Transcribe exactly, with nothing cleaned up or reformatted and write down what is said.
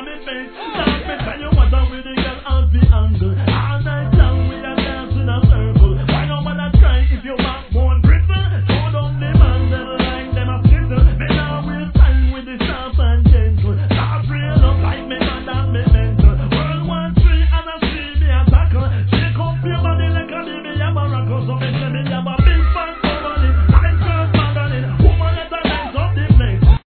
me face. Start me tell you what I'm with the girl on the angle. All night